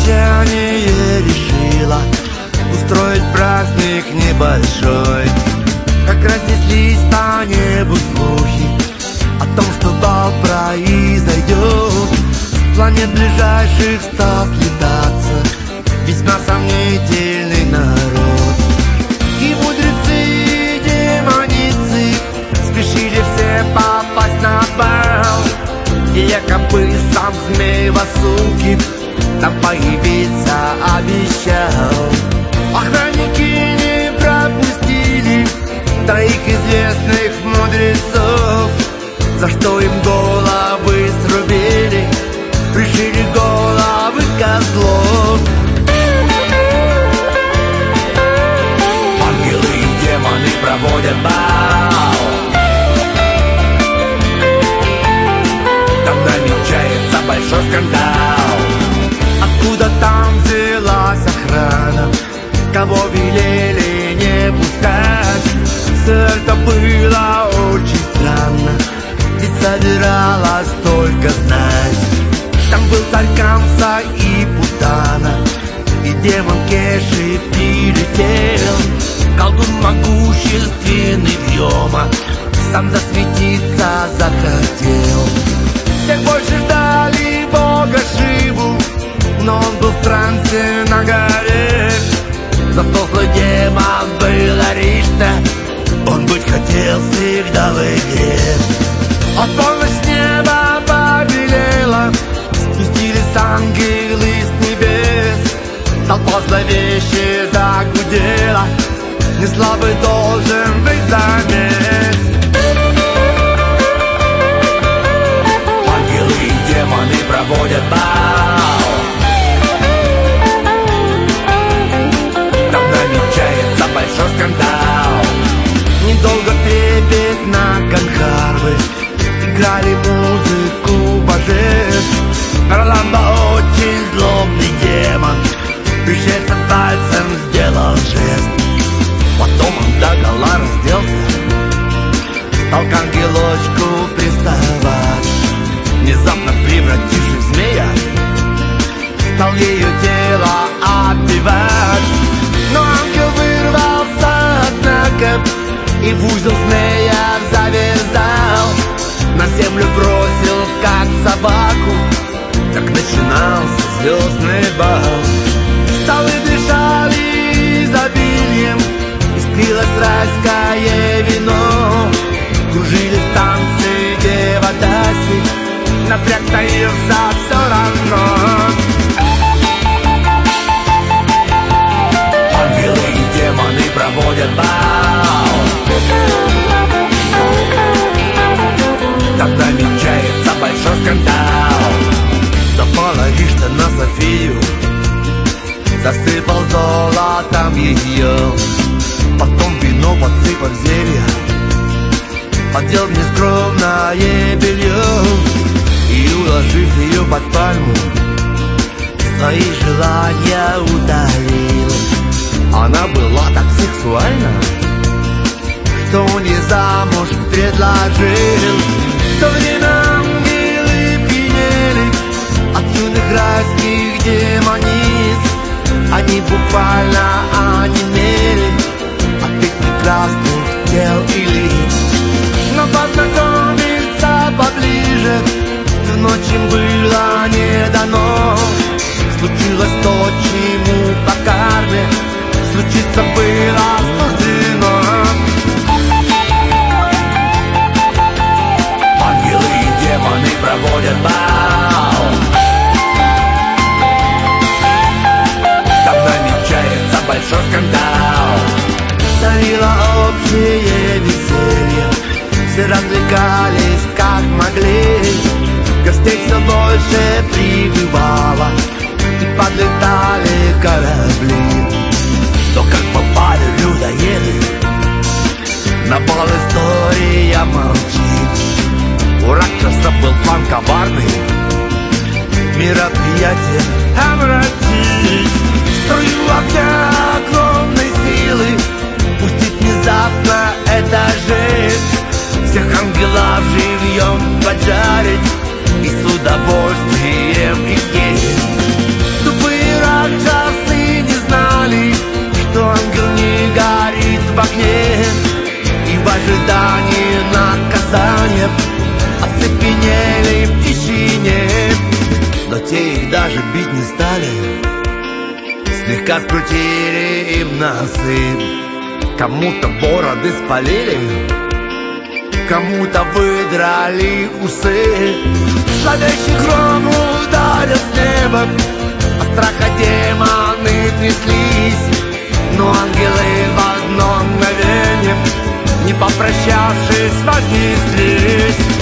молчание решила устроить праздник небольшой. Как разнеслись по небу слухи о том, что бал произойдет, планет ближайших стал слетаться весьма сомнительный народ. И мудрецы, и демоницы спешили все попасть на бал, и якобы сам змей Васуки там появиться обещал. Охранники не пропустили троих известных мудрецов, за что им головы срубили, пришили головы козлов. Ангелы и демоны проводят бал, там намечается большой скандал. Откуда там взялась охрана, кого велели не пускать? Все это было очень странно, ведь собиралась только знать. Там был царь Камса и Путана, и демон Кеши прилетел. Колдун могущественный Вьема сам засветиться захотел. Всех больше ждали бога Шиву, но он был в трансе на горе. Зато злой демон был Аришта, он быть хотел всегда в игре. А полночь с неба побелела, спустились ангелы с небес. Толпа зловеще загудела, не слабый должен быть замес. Ангелы и демоны проводят бал, там намечается большой скандал. Недолго трепетно канхарвы играли музыку божеств. Роламба очень злобный демон, пришельцем пальцем сделал жест. Потом он догола разделся, стал к ангелочку приставать. Внезапно превратившись в змея, стал ее тело отбивать. Но ангел вырвался, однако, и в узел змея завязал. На землю бросил, как собаку. Так начинался звездный бал. Столы дышали изобилием, искрилось райское вино. Кружили в танце девадаси, напряг таился все равно. Ангелы и демоны проводят бал, там намечается большой скандал. Запал Аришта на Софию, засыпал золотом ее. Потом вино подсыпав зелья, подел в нескромное белье. И уложив ее под пальму, свои желания утолил. Она была так сексуальна, что он ей замуж предложил. В то время ангелы пьянели от юных райских демониц. Они буквально онемели от их прекрасных тел и лиц. Но познакомиться поближе в ночь им было не дано. Случилось то, чему по карме случиться было суждено. Ангелы и демоны проводят бал, там намечается большой скандал. Царило общее веселье, все развлекались как могли. Гостей все больше прибывало, и подлетали корабли. Но как попали людоеды, на бал история молчит. У Ракшаса был план коварный, мероприятие омрачить. Струю огня огромной силы пустить внезапно эта жесть. Всех ангелов живьем поджарить и с удовольствием их есть. Тупые ожидании наказания оцепенели в тишине. Но те их даже бить не стали, слегка скрутили им носы. Кому-то бороды спалили, кому-то выдрали усы. Зловещий гром ударил с неба, от страха демоны тряслись. Но ангелы в одно мгновение, не попрощавшись, вознеслись.